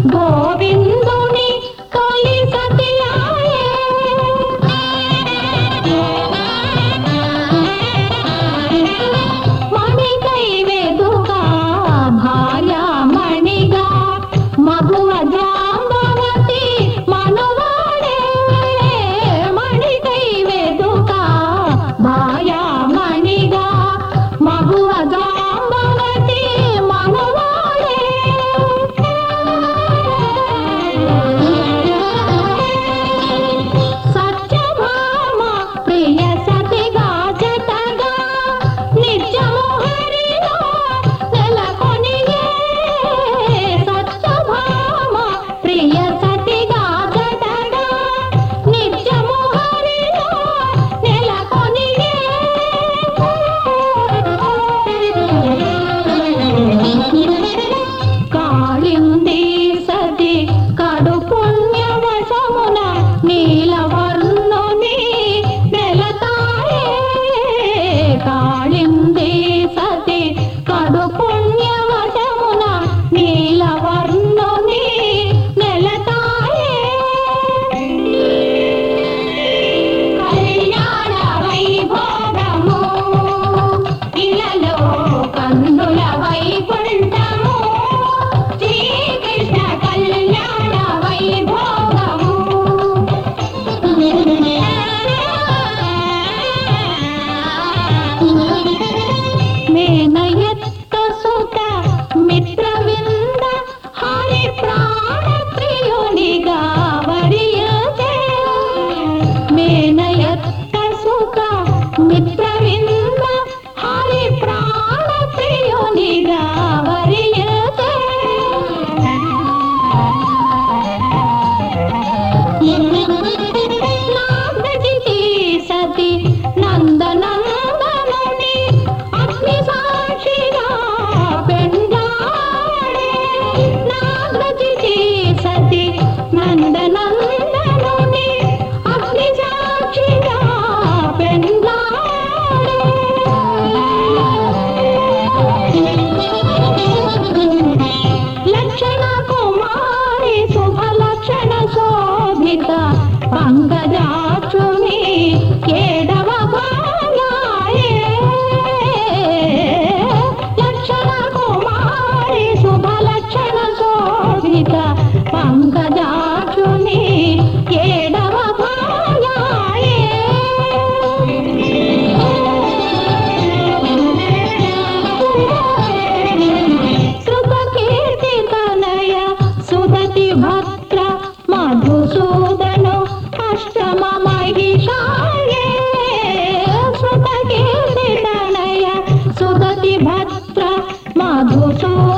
గోవిందుని తొలి సతియాయే మణికై వెదుగా భార్యామణిగా మగువ జాంబవతి మనువాడే మణికై వెదుగా భార్యామణిగా మగువ జాంబవతి మనువాడే సత్యభామ ప్రియ సతిగా జతగా నిత్యము హరిలో నెలకొనియే సత్యభామ ప్రియ సతిగా జతగా నిత్యము హరిలో నెలకొనియే కాళింది సతి కడు పుణ్యవశమున నీలవర్ణుని నెలతాయే కాళింది సతి కడు పుణ్యవశమున నీలవర్ణుని నెలతాయే కళ్యాణ వైభోగము ఇలలో కన్నుల వైకుంఠము శ్రీకృష్ణ కళ్యాణ వైభోగము మేనయత్త సుత మిత్రవింద హరి ప్రాణ ప్రియునిగా వరియతే మేనయత్త సుత మిత్రవింద హరి ప్రాణ ప్రియునిగా వరియతే నాగజి సతి నందనందనుని అగ్ని సాక్షిగా పెండాడే నాగజి సతి నందనందనుని అగ్ని సాక్షిగా పెండాడే లక్షణ కుమారి శుభలక్షణ శోభిత పంకజాక్షుని కేడవ భార్యాయే లక్షణ కుమారి శుభలక్షణ శోభిత పంకజాక్షుని కేడవ భార్యాయే కృతకీర్తి తనయ సుదతి భద్ర మధుసూదను అష్టమ మహిషాయే కృతకీర్తి తనయ సుదతి భద్ర మధుసూదను